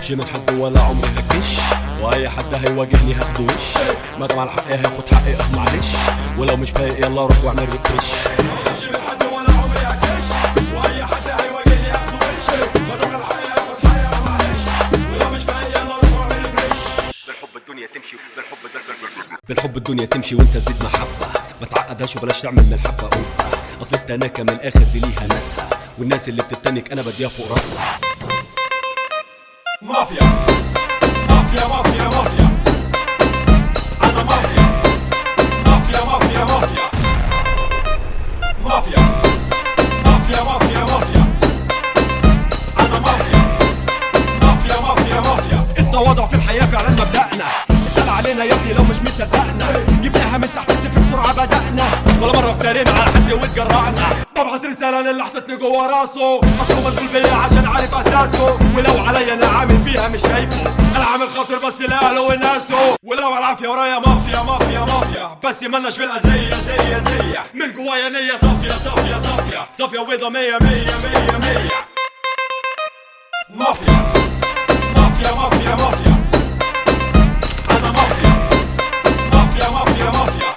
بخافش من حد ولا عمري هكش، واي حد هيواجهني هاخده وش، مادام على حقي هاخد حقي معلش، ولو مش فايق يلا روح واعمل ريفرش. بخافش من حد ولا عمري هكش، واي حد هيواجهني هاخده وش، مادام على حقي هاخد حقي معلش، ولو مش فايق يلا روح واعمل ريفرش. بالحب الدنيا تمشي، بالحب الدنيا تمشي وانت تزيد محبة، ما تعقدهاش وبلاش تعمل من الحبة قبة، اصل التناكة من الاخر دي ليها ناسها، والناس اللي بتتنك انا بديها فوق راسها. مافيا مافيا مافيا مافيا، انا مافيا مافيا مافيا مافيا مافيا مافيا مافيا مافيا، انا مافيا مافيا مافيا مافيا. التواضع في الحياة فعلا مبدأنا، اسأل علينا يا ابني لو مش مصدقنا، جبناها من تحت الصفر بسرعة بدأنا، ولا مرة افترينا على حد واتجرأنا. ببعت رسالة للي حطتني جوا راسه، اصله مشغول بيا عشان عارف اساسه، ولو عليا انا عامل فيها مش شايفه، انا عامل خاطر بس لاهله وناسه، ولو العافية ورايا مافيا مافيا مافيا، بس مالناش في الأذية زي من جوايا نية صافية صافية صافية صافية وبيضة مية مية مية مية. مافيا مافيا مافيا مافيا، انا مافيا مافيا مافيا مافيا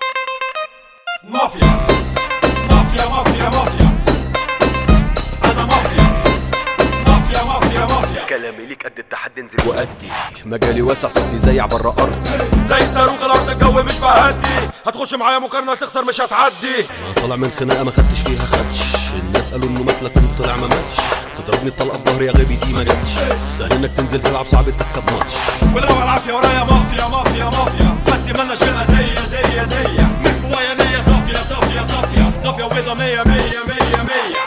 مافيا مافيا مافيا مافيا، انا مافيا مافيا مافيا مافيا. كلامي ليك قد التحدي انزل وأدي مجالي واسع صوتي زيع برا أرضي، زي صاروخ الارض الجو مش بهدي، هتخش معايا مقارنة تخسر مش هتعدي. أنا طالع من خناقة ما خدتش فيها خدش، الناس قالوا إنه مات لكن طلع ما ماتش، تضربني الطلقة في ظهري يا غبي دي ما جاتش، سهل إنك تنزل تلعب صعب تكسب ماتش، ولو العافية ورايا مافيا مافيا مافيا، بس مالناش في الأذية زي من جوايا نية صافية صافية صافية صافية وبيضة مية مية مية مية.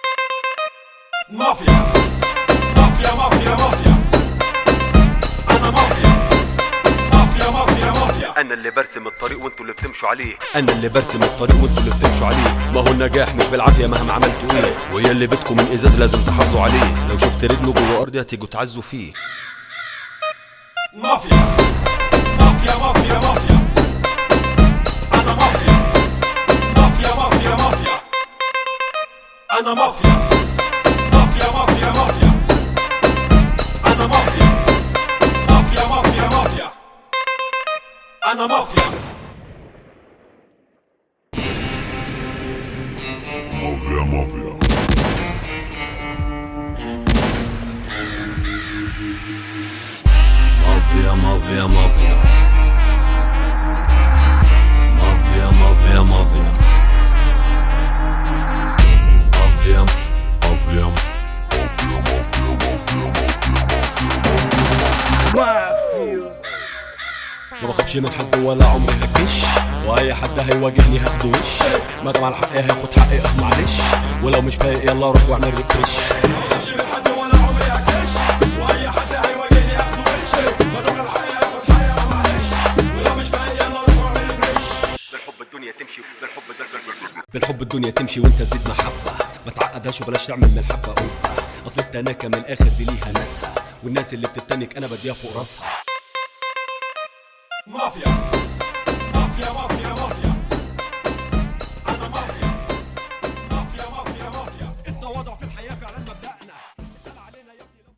مافيا مافيا مافيا مافيا، انا مافيا مافيا مافيا مافيا. انا اللي برسم الطريق وانتوا اللي بتمشوا عليه، أنا اللي برسم الطريق وانتوا اللي بتمشوا عليه، ما هو النجاح مش بالعافية مهما عملتوا إيه، ويا اللي بيتكم من إزاز لازم تحافظوا عليه، لو شفت رجله جوه أرضي هتيجوا تعزوا فيه. مافيا مافيا مافيا مافيا، انا مافيا مافيا مافيا مافيا، انا مافيا مافيا مافيا مافيا، انا مافيا مافيا مافيا مافيا، انا مافيا مافيا مافيا. مافيا مافيا مافيا مافيا مافيا مافيا مافيا مافيا ما بخافش من حد ولا عمري هكش، واي حد هيواجهني هاخده وش، مادام على حقي هاخد حقي معلش، ولو مش فايق يلا روح واعمل ريفرش. بخافش من حد ولا عمري هكش، واي حد هيواجهني هاخده وش، مادام على حقي هاخد حقي معلش، ولو مش فايق يلا روح واعمل ريفرش. بالحب الدنيا تمشي، بالحب الدنيا تمشي وانت تزيد محبة، ما تعقدهاش وبلاش تعمل من الحبة قبة، اصل التناكة من الاخر دي ليها ناسها، والناس اللي بتتنك انا بديها فوق راسها. مافيا